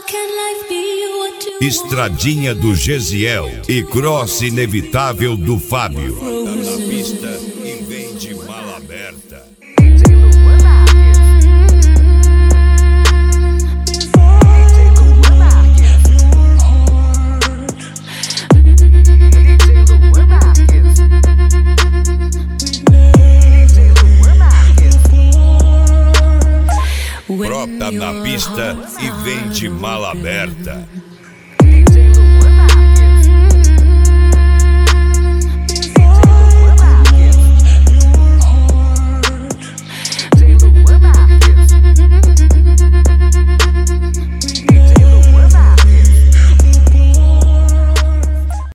Estradinha do Gesiel e cross inevitável do Fábio. Tá na pista e vem de mala aberta. Brota na pista e vem de mala aberta.